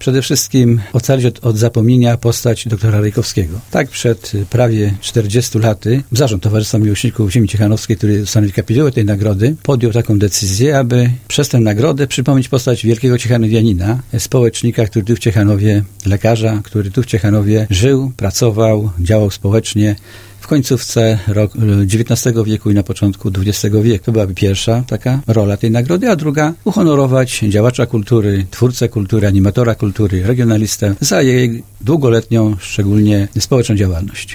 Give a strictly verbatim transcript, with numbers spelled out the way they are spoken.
przede wszystkim ocalić od, od zapomnienia postać doktora Rejkowskiego. Tak przed prawie czterdziestu laty Zarząd Towarzystwa Miłośników Ziemi Ciechanowskiej, który stanowi kapitułę tej nagrody, podjął taką decyzję, aby przez tę nagrodę przypomnieć postać wielkiego ciechanowianina, społecznika, który tu w Ciechanowie, lekarza, który tu w Ciechanowie żył, pracował, działał społecznie w końcówce roku dziewiętnastego wieku i na początku dwudziestego wieku. To byłaby pierwsza taka rola tej nagrody, a druga uhonorować działacza kultury, twórcę kultury, animatora kultury, regionalistę za jej długoletnią, szczególnie społeczną działalność.